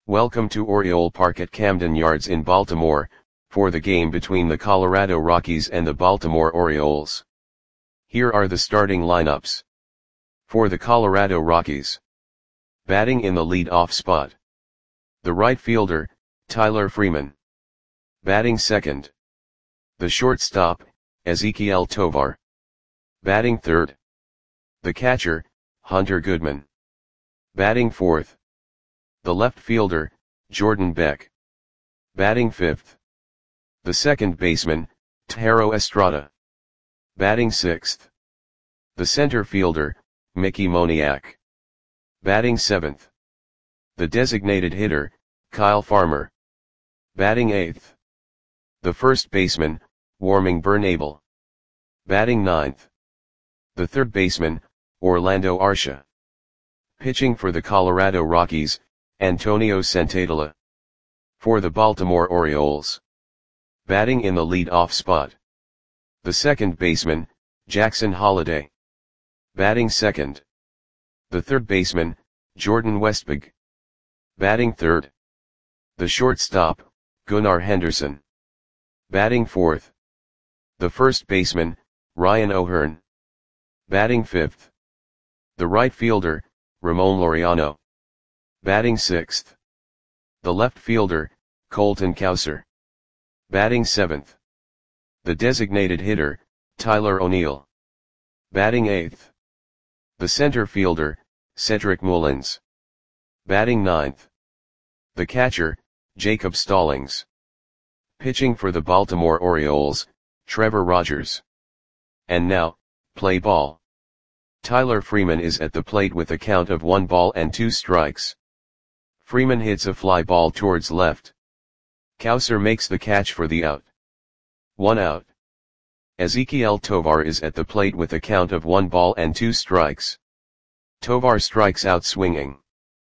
Welcome to Oriole Park at Camden Yards in Baltimore, for the game between the Colorado Rockies and the Baltimore Orioles. Here are the starting lineups. For the Colorado Rockies. Batting in the lead-off spot. The right fielder, Tyler Freeman. Batting second. The shortstop, Ezequiel Tovar. Batting third. The catcher, Hunter Goodman. Batting fourth. The left fielder, Jordan Beck. Batting fifth. The second baseman, Thairo Estrada. Batting sixth. The center fielder, Mickey Moniak. Batting seventh. The designated hitter, Kyle Farmer. Batting eighth. The first baseman, Warming Bernabel. Batting ninth. The third baseman, Orlando Arcia. Pitching for the Colorado Rockies, Antonio Santadela. For the Baltimore Orioles. Batting in the lead-off spot. The second baseman, Jackson Holliday. Batting second. The third baseman, Jordan Westburg. Batting third. The shortstop, Gunnar Henderson. Batting fourth. The first baseman, Ryan O'Hearn. Batting fifth. The right fielder, Ramon Laureano. Batting sixth. The left fielder, Colton Cowser. Batting seventh. The designated hitter, Tyler O'Neill. Batting eighth. The center fielder, Cedric Mullins. Batting ninth. The catcher, Jacob Stallings. Pitching for the Baltimore Orioles, Trevor Rogers. And now, play ball. Tyler Freeman is at the plate with a count of 1-2 strikes. Freeman hits a fly ball towards left. Cowser makes the catch for the out. 1 out. Ezequiel Tovar is at the plate with a count of 1-2 strikes. Tovar strikes out swinging.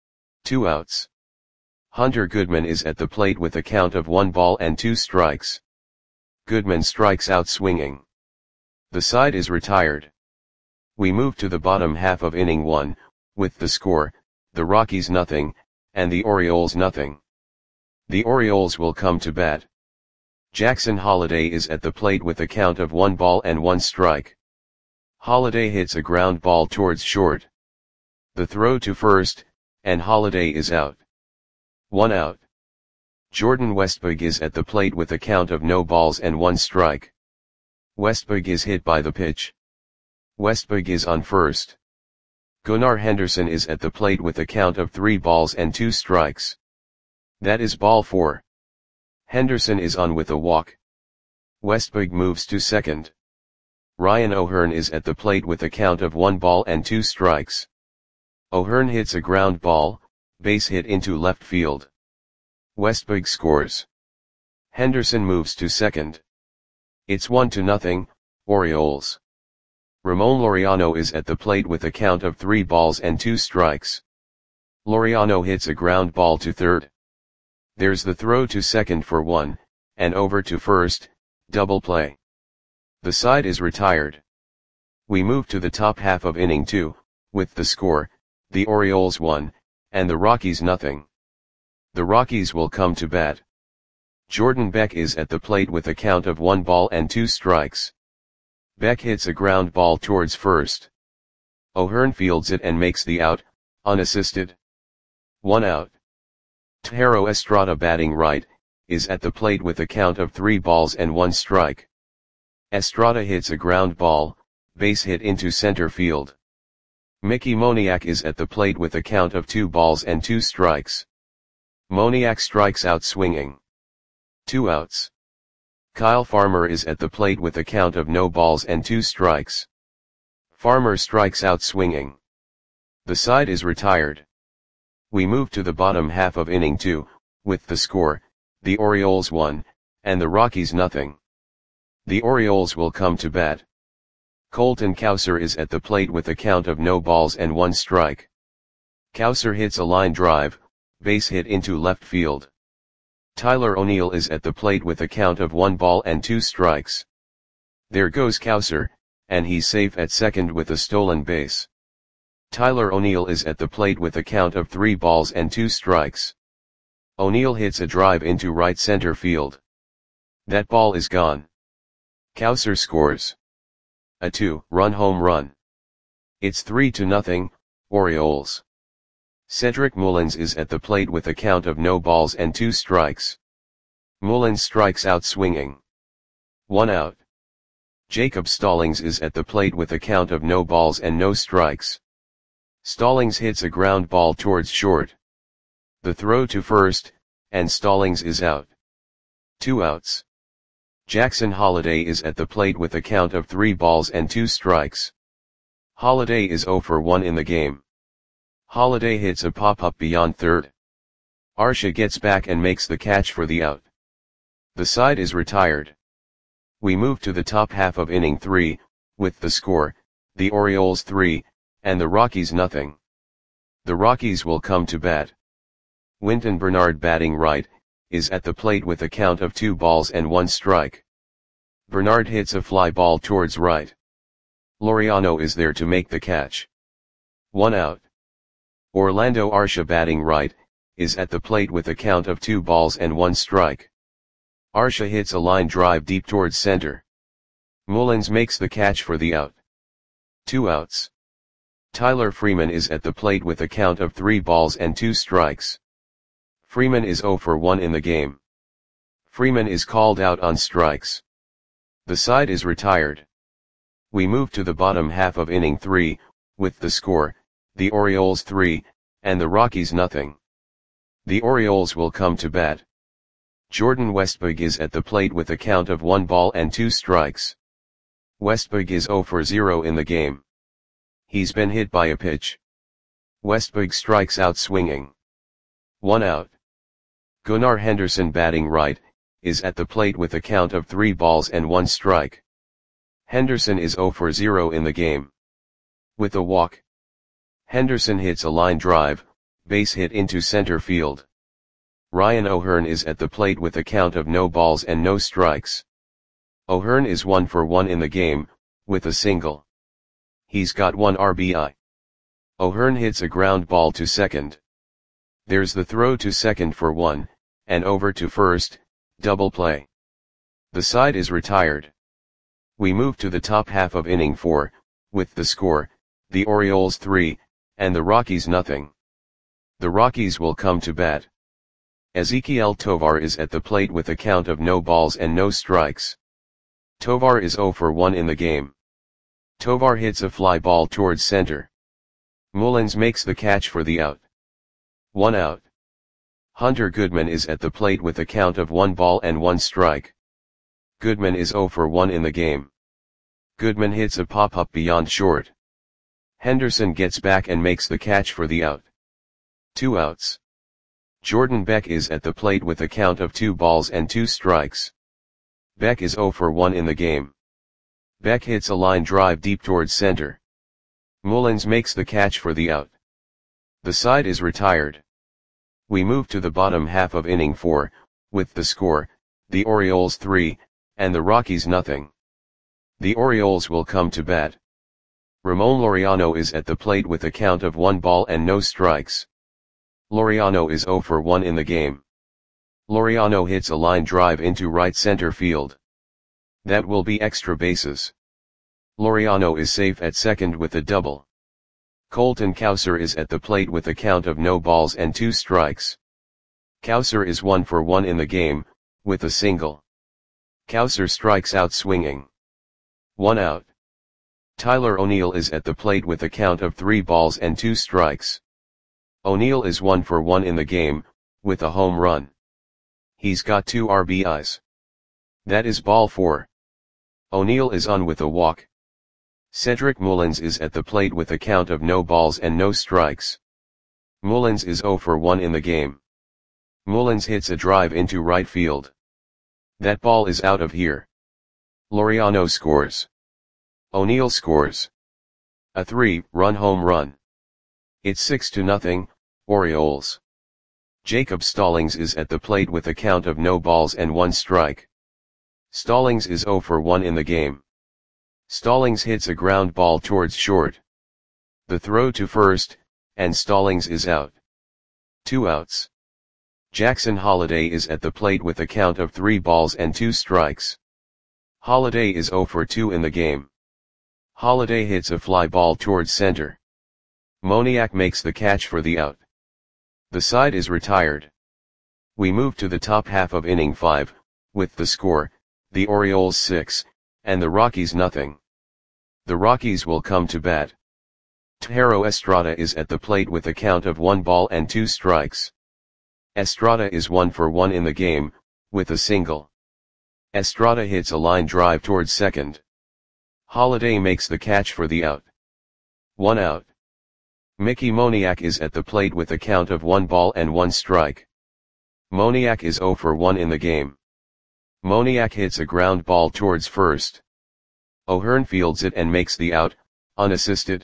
2 outs. Hunter Goodman is at the plate with a count of 1-2 strikes. Goodman strikes out swinging. The side is retired. We move to the bottom half of inning 1, with the score, the Rockies nothing, and the Orioles nothing. The Orioles will come to bat. Jackson Holliday is at the plate with a count of 1-1 strike. Holliday hits a ground ball towards short. The throw to first, and Holliday is out. 1 out. Jordan Westburg is at the plate with a count of 0-1 strike. Westburg is hit by the pitch. Westburg is on first. Gunnar Henderson is at the plate with a count of 3-2 strikes. That is ball 4. Henderson is on with a walk. Westburg moves to second. Ryan O'Hearn is at the plate with a count of 1-2 strikes. O'Hearn hits a ground ball, base hit into left field. Westburg scores. Henderson moves to second. It's 1-0, Orioles. Ramon Laureano is at the plate with a count of 3-2 strikes. Laureano hits a ground ball to third. There's the throw to second for 1, and over to first, double play. The side is retired. We move to the top half of inning 2, with the score, the Orioles 1, and the Rockies nothing. The Rockies will come to bat. Jordan Beck is at the plate with a count of 1-2 strikes. Beck hits a ground ball towards first. O'Hearn fields it and makes the out, unassisted. 1 out. Thairo Estrada batting right, is at the plate with a count of 3-1 strike. Estrada hits a ground ball, base hit into center field. Mickey Moniak is at the plate with a count of 2-2 strikes. Moniak strikes out swinging. 2 outs. Kyle Farmer is at the plate with a count of 0-2 strikes. Farmer strikes out swinging. The side is retired. We move to the bottom half of inning 2, with the score, the Orioles 1, and the Rockies nothing. The Orioles will come to bat. Colton Cowser is at the plate with a count of 0-1 strike. Cowser hits a line drive, base hit into left field. Tyler O'Neill is at the plate with a count of 1-2 strikes. There goes Cowser, and he's safe at second with a stolen base. Tyler O'Neill is at the plate with a count of 3 balls and 2 strikes. O'Neill hits a drive into right center field. That ball is gone. Cowser scores a 2-run home run. It's 3-0, Orioles. Cedric Mullins is at the plate with a count of no balls and 2 strikes. Mullins strikes out swinging. 1 out. Jacob Stallings is at the plate with a count of no balls and no strikes. Stallings hits a ground ball towards short. The throw to first, and Stallings is out. 2 outs. Jackson Holliday is at the plate with a count of 3 balls and 2 strikes. Holliday is 0 for 1 in the game. Holliday hits a pop-up beyond third. Arcia gets back and makes the catch for the out. The side is retired. We move to the top half of inning 3, with the score, the Orioles 3, and the Rockies nothing. The Rockies will come to bat. Winton Bernard, batting right, is at the plate with a count of 2 balls and 1 strike. Bernard hits a fly ball towards right. Laureano is there to make the catch. 1 out. Orlando Arcia, batting right, is at the plate with a count of 2 balls and 1 strike. Arcia hits a line drive deep towards center. Mullins makes the catch for the out. 2 outs. Tyler Freeman is at the plate with a count of 3 balls and 2 strikes. Freeman is 0 for 1 in the game. Freeman is called out on strikes. The side is retired. We move to the bottom half of inning 3, with the score, the Orioles 3, and the Rockies nothing. The Orioles will come to bat. Jordan Westburg is at the plate with a count of 1 ball and 2 strikes. Westburg is 0 for 0 in the game. He's been hit by a pitch. Westburg strikes out swinging. 1 out. Gunnar Henderson, batting right, is at the plate with a count of 3 balls and 1 strike. Henderson is 0 for 0 in the game. With a walk. Henderson hits a line drive, base hit into center field. Ryan O'Hearn is at the plate with a count of no balls and no strikes. O'Hearn is 1 for 1 in the game, with a single. He's got 1 RBI. O'Hearn hits a ground ball to second. There's the throw to second for 1, and over to first, double play. The side is retired. We move to the top half of inning 4, with the score, the Orioles 3, and the Rockies nothing. The Rockies will come to bat. Ezequiel Tovar is at the plate with a count of no balls and no strikes. Tovar is 0 for 1 in the game. Tovar hits a fly ball towards center. Mullins makes the catch for the out. 1 out. Hunter Goodman is at the plate with a count of 1 ball and 1 strike. Goodman is 0 for 1 in the game. Goodman hits a pop-up beyond short. Henderson gets back and makes the catch for the out. 2 outs. Jordan Beck is at the plate with a count of 2 balls and 2 strikes. Beck is 0 for 1 in the game. Beck hits a line drive deep towards center. Mullins makes the catch for the out. The side is retired. We move to the bottom half of inning 4, with the score, the Orioles 3, and the Rockies nothing. The Orioles will come to bat. Ramon Laureano is at the plate with a count of 1 ball and no strikes. Laureano is 0 for 1 in the game. Laureano hits a line drive into right center field. That will be extra bases. Laureano is safe at second with a double. Colton Cowser is at the plate with a count of no balls and 2 strikes. Cowser is 1 for 1 in the game, with a single. Cowser strikes out swinging. 1 out. Tyler O'Neill is at the plate with a count of 3 balls and 2 strikes. O'Neill is 1 for 1 in the game, with a home run. He's got 2 RBIs. That is ball 4. O'Neill is on with a walk. Cedric Mullins is at the plate with a count of no balls and no strikes. Mullins is 0 for 1 in the game. Mullins hits a drive into right field. That ball is out of here. Laureano scores. O'Neill scores a 3-run home run. It's 6-0, Orioles. Jacob Stallings is at the plate with a count of no balls and 1 strike. Stallings is 0 for 1 in the game. Stallings hits a ground ball towards short. The throw to first, and Stallings is out. 2 outs. Jackson Holliday is at the plate with a count of 3 balls and 2 strikes. Holliday is 0 for 2 in the game. Holliday hits a fly ball towards center. Moniak makes the catch for the out. The side is retired. We move to the top half of inning 5, with the score, the Orioles 6, and the Rockies nothing. The Rockies will come to bat. Thairo Estrada is at the plate with a count of 1 ball and 2 strikes. Estrada is 1 for 1 in the game, with a single. Estrada hits a line drive towards second. Holliday makes the catch for the out. 1 out. Mickey Moniak is at the plate with a count of 1 ball and 1 strike. Moniak is 0 for 1 in the game. Moniak hits a ground ball towards first. O'Hearn fields it and makes the out, unassisted.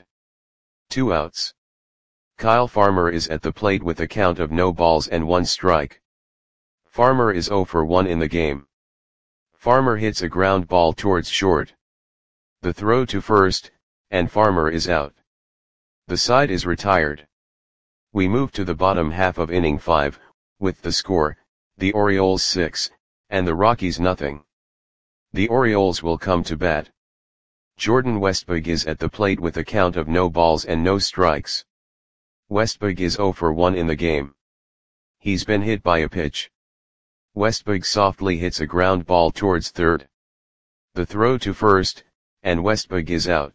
2 outs. Kyle Farmer is at the plate with a count of no balls and 1 strike. Farmer is 0 for 1 in the game. Farmer hits a ground ball towards short. The throw to first, and Farmer is out. The side is retired. We move to the bottom half of inning 5, with the score, the Orioles 6, and the Rockies nothing. The Orioles will come to bat. Jordan Westburg is at the plate with a count of no balls and no strikes. Westburg is 0 for 1 in the game. He's been hit by a pitch. Westburg softly hits a ground ball towards third. The throw to first, and Westburg is out.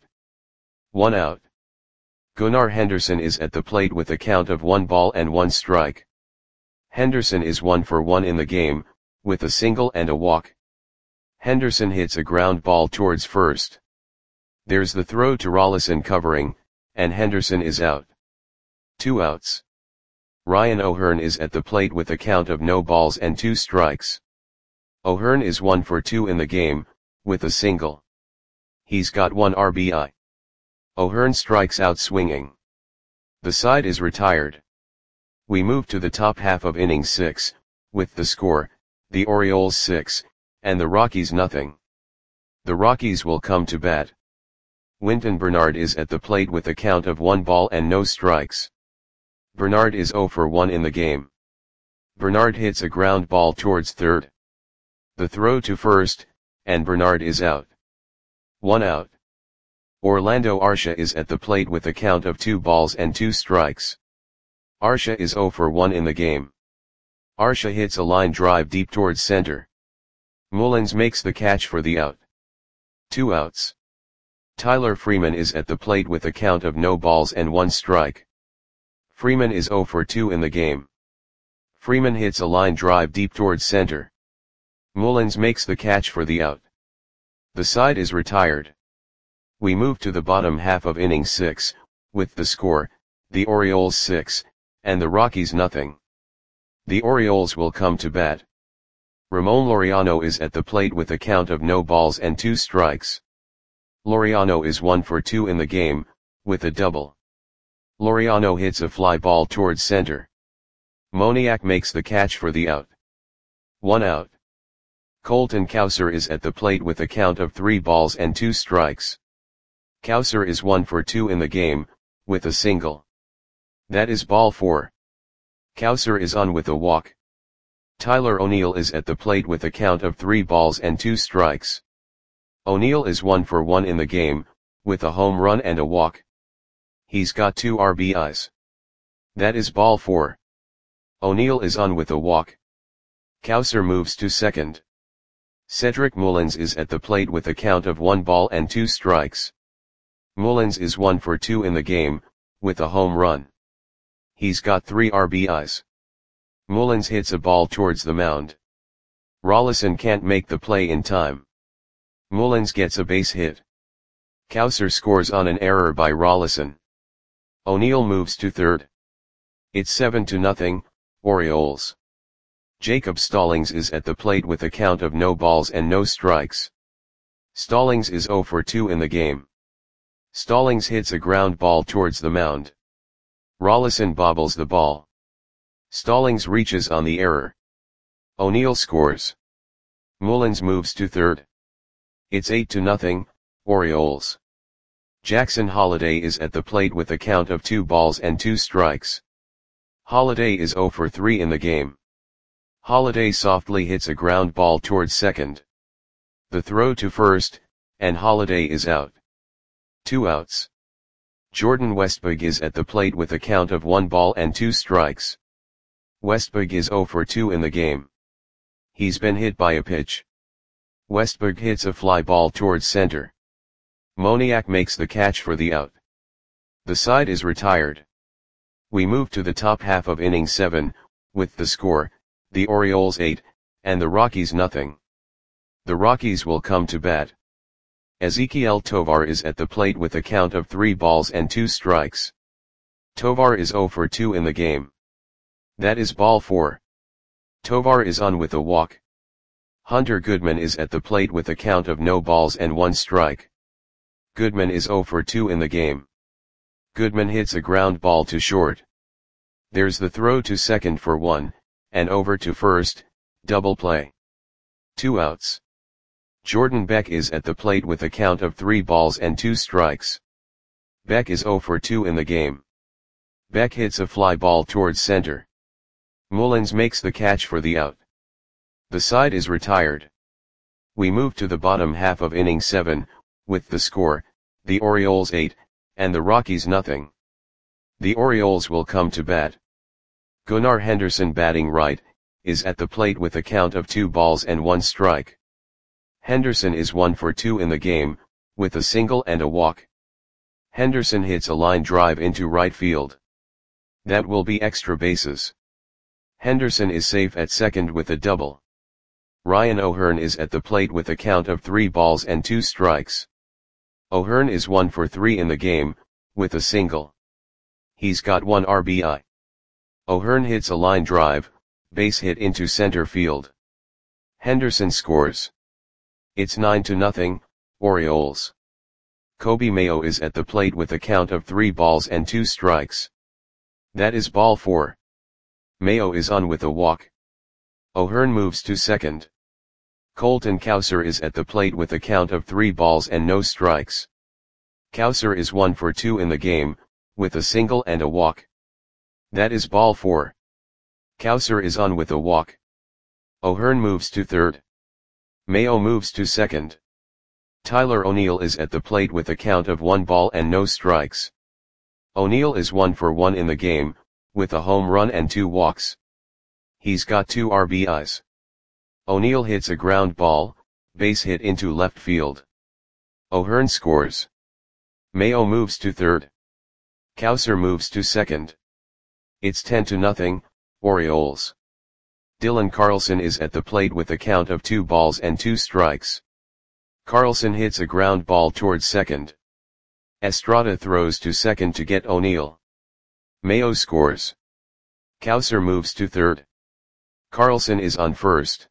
1 out. Gunnar Henderson is at the plate with a count of 1 ball and 1 strike. Henderson is 1 for 1 in the game, with a single and a walk. Henderson hits a ground ball towards first. There's the throw to Rollison covering, and Henderson is out. 2 outs. Ryan O'Hearn is at the plate with a count of no balls and 2 strikes. O'Hearn is 1 for 2 in the game, with a single. He's got 1 RBI. O'Hearn strikes out swinging. The side is retired. We move to the top half of inning 6, with the score, the Orioles 6, and the Rockies nothing. The Rockies will come to bat. Wynton Bernard is at the plate with a count of 1 ball and no strikes. Bernard is 0 for 1 in the game. Bernard hits a ground ball towards third. The throw to first, and Bernard is out. 1 out. Orlando Arcia is at the plate with a count of 2 balls and 2 strikes. Arcia is 0 for 1 in the game. Arcia hits a line drive deep towards center. Mullins makes the catch for the out. 2 outs. Tyler Freeman is at the plate with a count of no balls and 1 strike. Freeman is 0 for 2 in the game. Freeman hits a line drive deep towards center. Mullins makes the catch for the out. The side is retired. We move to the bottom half of inning 6, with the score, the Orioles 6, and the Rockies nothing. The Orioles will come to bat. Ramon Laureano is at the plate with a count of no balls and 2 strikes. Laureano is 1 for 2 in the game, with a double. Laureano hits a fly ball towards center. Moniak makes the catch for the out. 1 out. Colton Cowser is at the plate with a count of 3 balls and 2 strikes. Cowser is 1 for 2 in the game, with a single. That is ball 4. Cowser is on with a walk. Tyler O'Neill is at the plate with a count of 3 balls and 2 strikes. O'Neill is 1 for 1 in the game, with a home run and a walk. He's got 2 RBIs. That is ball 4. O'Neill is on with a walk. Cowser moves to second. Cedric Mullins is at the plate with a count of 1 ball and 2 strikes. Mullins is 1 for 2 in the game, with a home run. He's got 3 RBIs. Mullins hits a ball towards the mound. Rollison can't make the play in time. Mullins gets a base hit. Cowser scores on an error by Rollison. O'Neill moves to third. It's 7-0, Orioles. Jacob Stallings is at the plate with a count of no balls and no strikes. Stallings is 0 for 2 in the game. Stallings hits a ground ball towards the mound. Rollison bobbles the ball. Stallings reaches on the error. O'Neill scores. Mullins moves to third. It's 8-0, Orioles. Jackson Holliday is at the plate with a count of 2 balls and 2 strikes. Holliday is 0 for 3 in the game. Holiday softly hits a ground ball towards second. The throw to first, and Holiday is out. 2 outs. Jordan Westburg is at the plate with a count of 1 ball and 2 strikes. Westburg is 0 for 2 in the game. He's been hit by a pitch. Westburg hits a fly ball towards center. Moniak makes the catch for the out. The side is retired. We move to the top half of inning 7, with the score, the Orioles 8, and the Rockies nothing. The Rockies will come to bat. Ezequiel Tovar is at the plate with a count of 3 balls and 2 strikes. Tovar is 0 for 2 in the game. That is ball 4. Tovar is on with a walk. Hunter Goodman is at the plate with a count of no balls and 1 strike. Goodman is 0 for 2 in the game. Goodman hits a ground ball to short. There's the throw to second for 1, and over to first, double play. 2 outs. Jordan Beck is at the plate with a count of 3 balls and 2 strikes. Beck is 0 for 2 in the game. Beck hits a fly ball towards center. Mullins makes the catch for the out. The side is retired. We move to the bottom half of inning 7, with the score, the Orioles 8, and the Rockies nothing. The Orioles will come to bat. Gunnar Henderson, batting right, is at the plate with a count of 2 balls and 1 strike. Henderson is 1 for 2 in the game, with a single and a walk. Henderson hits a line drive into right field. That will be extra bases. Henderson is safe at second with a double. Ryan O'Hearn is at the plate with a count of 3 balls and 2 strikes. O'Hearn is 1 for 3 in the game, with a single. He's got 1 RBI. O'Hearn hits a line drive, base hit into center field. Henderson scores. It's 9-0, Orioles. Kobe Mayo is at the plate with a count of 3 balls and 2 strikes. That is ball 4. Mayo is on with a walk. O'Hearn moves to second. Colton Cowser is at the plate with a count of 3 balls and no strikes. Cowser is 1 for 2 in the game, with a single and a walk. That is ball 4. Cowser is on with a walk. O'Hearn moves to third. Mayo moves to second. Tyler O'Neill is at the plate with a count of 1 ball and no strikes. O'Neill is 1 for 1 in the game, with a home run and 2 walks. He's got 2 RBIs. O'Neill hits a ground ball, base hit into left field. O'Hearn scores. Mayo moves to third. Cowser moves to second. It's 10-0, Orioles. Dylan Carlson is at the plate with a count of 2 balls and 2 strikes. Carlson hits a ground ball towards second. Estrada throws to second to get O'Neill. Mayo scores. Cowser moves to third. Carlson is on first.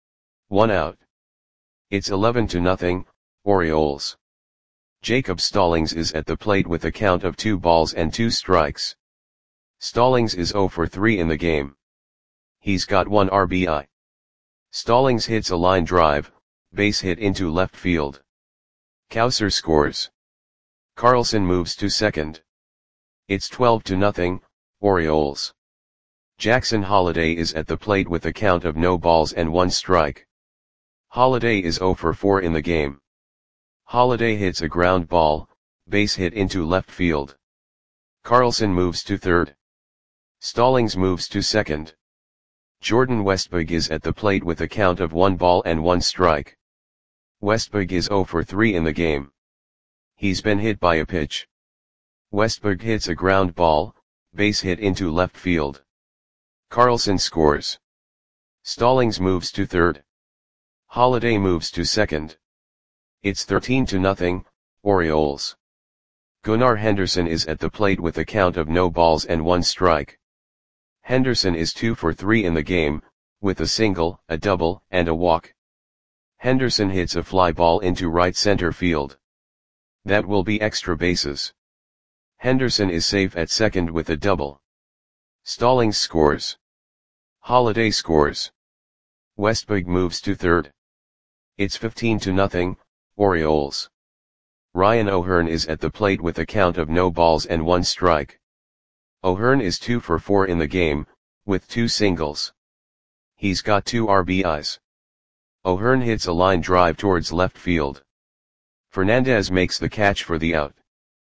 1 out. It's 11-0, Orioles. Jacob Stallings is at the plate with a count of 2 balls and 2 strikes. Stallings is 0 for 3 in the game. He's got 1 RBI. Stallings hits a line drive, base hit into left field. Cowser scores. Carlson moves to second. It's 12-0, Orioles. Jackson Holliday is at the plate with a count of no balls and 1 strike. Holliday is 0 for 4 in the game. Holliday hits a ground ball, base hit into left field. Carlson moves to third. Stallings moves to second. Jordan Westburg is at the plate with a count of 1 ball and 1 strike. Westburg is 0 for 3 in the game. He's been hit by a pitch. Westburg hits a ground ball, base hit into left field. Carlson scores. Stallings moves to third. Holliday moves to second. It's 13-0, Orioles. Gunnar Henderson is at the plate with a count of no balls and 1 strike. Henderson is 2 for 3 in the game, with a single, a double, and a walk. Henderson hits a fly ball into right center field. That will be extra bases. Henderson is safe at second with a double. Stallings scores. Holliday scores. Westburg moves to third. It's 15-0, Orioles. Ryan O'Hearn is at the plate with a count of no balls and 1 strike. O'Hearn is 2 for 4 in the game, with 2 singles. He's got 2 RBIs. O'Hearn hits a line drive towards left field. Fernandez makes the catch for the out.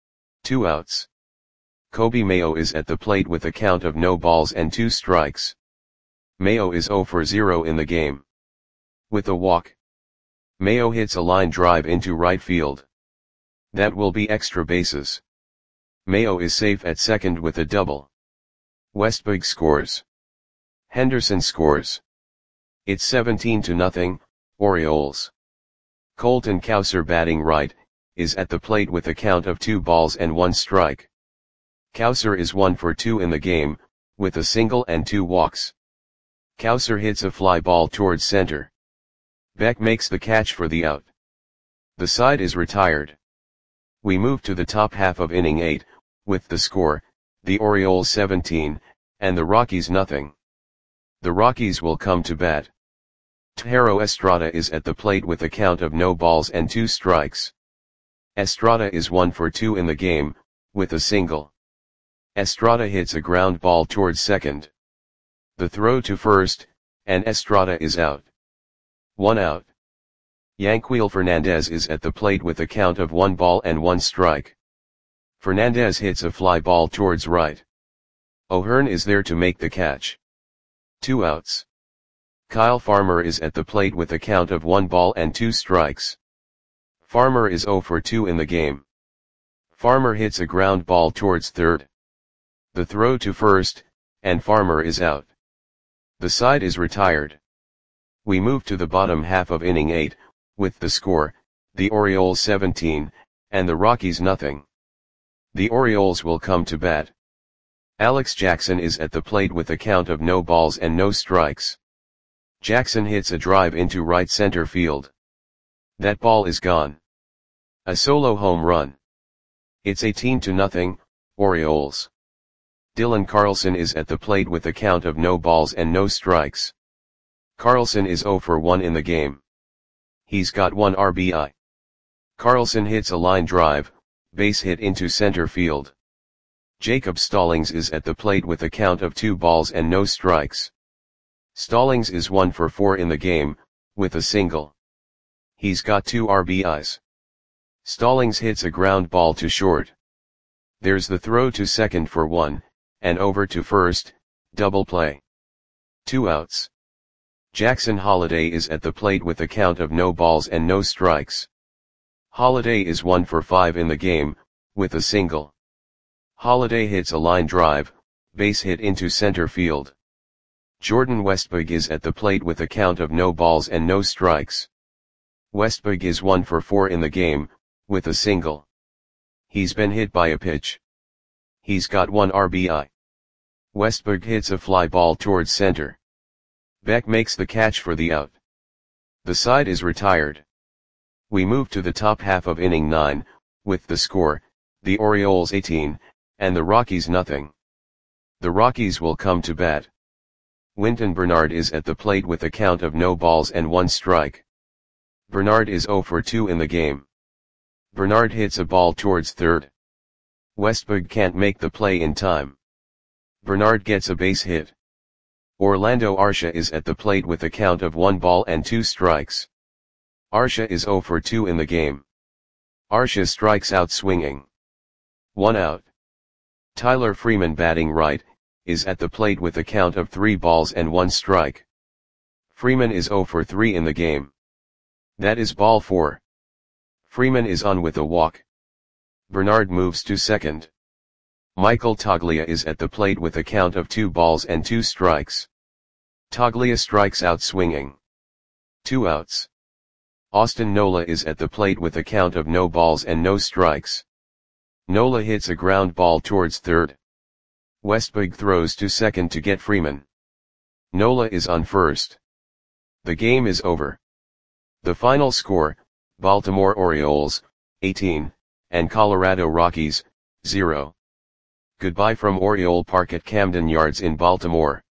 2 outs. Coby Mayo is at the plate with a count of no balls and 2 strikes. Mayo is 0 for 0 in the game. With a walk, Mayo hits a line drive into right field. That will be extra bases. Mayo is safe at second with a double. Westburg scores. Henderson scores. It's 17-0, Orioles. Colton Cowser, batting right, is at the plate with a count of 2 balls and 1 strike. Cowser is 1 for 2 in the game, with a single and 2 walks. Cowser hits a fly ball towards center. Beck makes the catch for the out. The side is retired. We move to the top half of inning 8, with the score, the Orioles 17, and the Rockies nothing. The Rockies will come to bat. Thairo Estrada is at the plate with a count of no balls and 2 strikes. Estrada is 1 for 2 in the game, with a single. Estrada hits a ground ball towards second. The throw to first, and Estrada is out. 1 out. Yanquiel Fernandez is at the plate with a count of 1 ball and 1 strike. Fernandez hits a fly ball towards right. O'Hearn is there to make the catch. 2 outs. Kyle Farmer is at the plate with a count of 1 ball and 2 strikes. Farmer is 0 for 2 in the game. Farmer hits a ground ball towards third. The throw to first, and Farmer is out. The side is retired. We move to the bottom half of inning 8, with the score, the Orioles 17, and the Rockies nothing. The Orioles will come to bat. Alex Jackson is at the plate with a count of no balls and no strikes. Jackson hits a drive into right center field. That ball is gone. A solo home run. It's 18-0, Orioles. Dylan Carlson is at the plate with a count of no balls and no strikes. Carlson is 0 for 1 in the game. He's got 1 RBI. Carlson hits a line drive, base hit into center field. Jacob Stallings is at the plate with a count of 2 balls and no strikes. Stallings is 1 for 4 in the game, with a single. He's got 2 RBIs. Stallings hits a ground ball to short. There's the throw to second for 1, and over to first, double play. 2 outs. Jackson Holliday is at the plate with a count of no balls and no strikes. Holliday is 1 for 5 in the game, with a single. Holliday hits a line drive, base hit into center field. Jordan Westburg is at the plate with a count of no balls and no strikes. Westburg is 1 for 4 in the game, with a single. He's been hit by a pitch. He's got 1 RBI. Westburg hits a fly ball towards center. Beck makes the catch for the out. The side is retired. We move to the top half of inning 9, with the score, the Orioles 18, and the Rockies nothing. The Rockies will come to bat. Winton Bernard is at the plate with a count of no balls and 1 strike. Bernard is 0 for 2 in the game. Bernard hits a ball towards third. Westburg can't make the play in time. Bernard gets a base hit. Orlando Arcia is at the plate with a count of 1 ball and 2 strikes. Arcia is 0 for 2 in the game. Arcia strikes out swinging. 1 out. Tyler Freeman, batting right, is at the plate with a count of 3 balls and 1 strike. Freeman is 0 for 3 in the game. That is ball 4. Freeman is on with a walk. Bernard moves to second. Michael Toglia is at the plate with a count of 2 balls and 2 strikes. Toglia strikes out swinging. 2 outs. Austin Nola is at the plate with a count of no balls and no strikes. Nola hits a ground ball towards third. Westburg throws to second to get Freeman. Nola is on first. The game is over. The final score, Baltimore Orioles, 18, and Colorado Rockies, 0. Goodbye from Oriole Park at Camden Yards in Baltimore.